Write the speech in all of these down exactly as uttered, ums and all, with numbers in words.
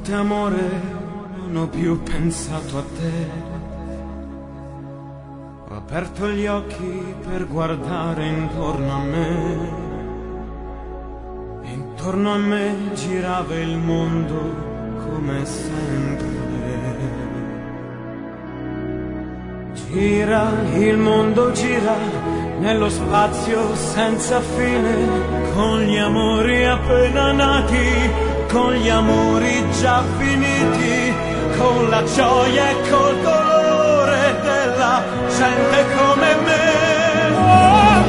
Stanotte amore non ho più pensato a te. Ho aperto gli occhi per guardare intorno a me. Intorno a me girava il mondo come sempre. Gira, il mondo gira nello spazio senza fine, con gli amori appena nati, con gli amori già finiti, con la gioia e col dolore della gente come me. Oh,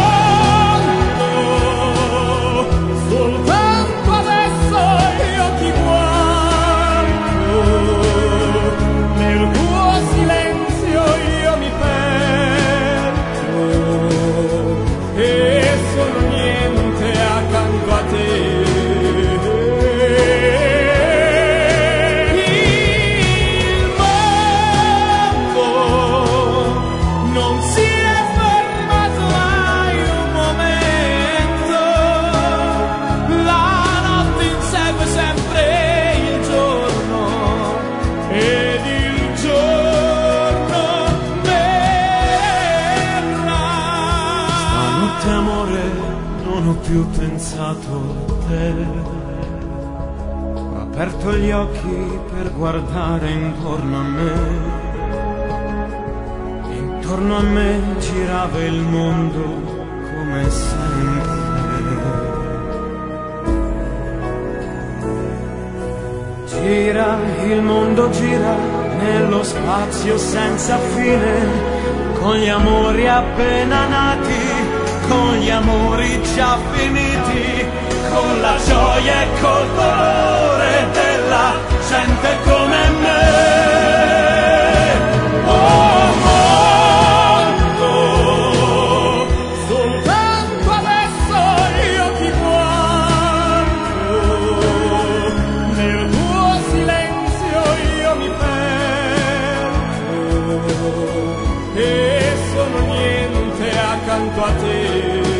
mondo, soltanto adesso io ti guardo, nel tuo silenzio io mi perdo e sono niente accanto a te. Amore, non ho più pensato a te. Ho aperto gli occhi per guardare intorno a me. Intorno a me girava il mondo come sempre. Gira, il mondo gira nello spazio senza fine, con gli amori appena nati, con gli amori già finiti, con la gioia e col dolore della gente come me. Oh mondo, soltanto adesso io ti guardo, nel tuo silenzio io mi perdo e sono niente accanto a te.